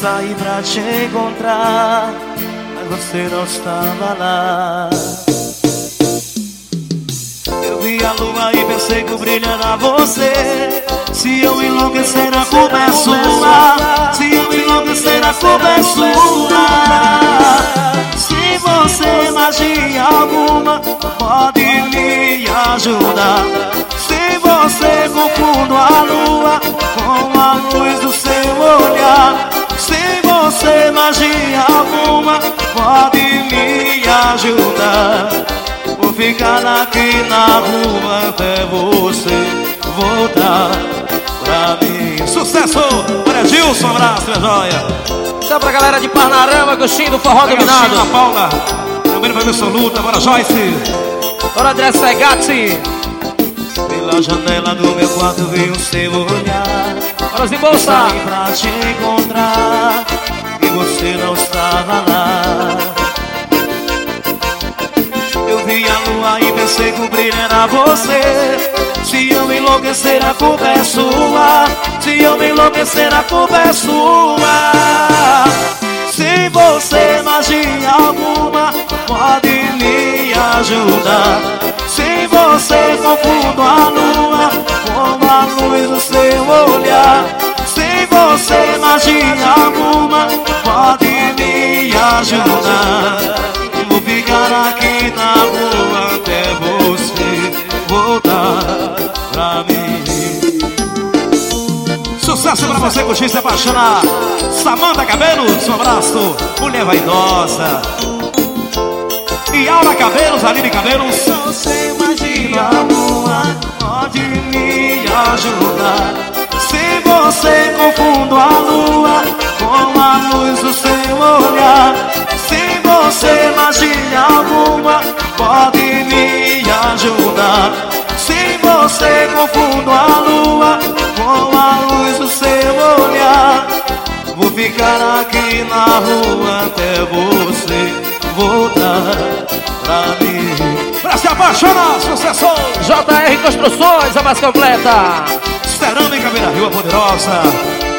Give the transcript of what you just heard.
saí pra te encontrar, mas você não estava lá. Eu vi a lua e pensei que o brilho era você. Se eu enlouquecer a culpa é sua. Se eu enlouquecer a culpa é sua. Se você magia alguma pode me ajudar. Se você confunde a lua com a luz do seu olhar. Se você magia alguma pode me ajudar. Vou ficar aqui na rua até você voltar pra mim. Sucesso! Olha, Gilson, um abraço, minha joia. Então pra galera de Parnarama, gostinho do forró dominado. Ana Paula, também vai ver soluta. Bora, Joyce. Bora, André Segatti. Pela janela do meu quarto vi o seu olhar. Bora, Zimbolsa. Saí pra te encontrar e você não estava lá. Eu vi a lua e pensei que o brilho era você. Se eu enlouquecer a culpa é sua. Se eu enlouquecer a culpa é sua. Se você magia alguma pode me ajudar. Se você confunde a lua com a luz do seu olhar. Se você magia alguma pode me ajudar. Vou ficar aqui na rua até você voltar pra mim. Sucesso pra você, curtir, se apaixonar. Samanta Cabelos, um abraço. Mulher vaidosa. E Aura Cabelos, Aline Cabelos. Se você imagina a lua pode me ajudar. Se você confunde a lua com a luz do seu olhar. Se você magia alguma pode me ajudar. Se você confunde a lua com a luz do seu olhar. Vou ficar aqui na rua até você voltar pra mim. Pra se apaixonar, sucesso! JR Construções, a mais completa. Cerâmica Beira Rio, a poderosa.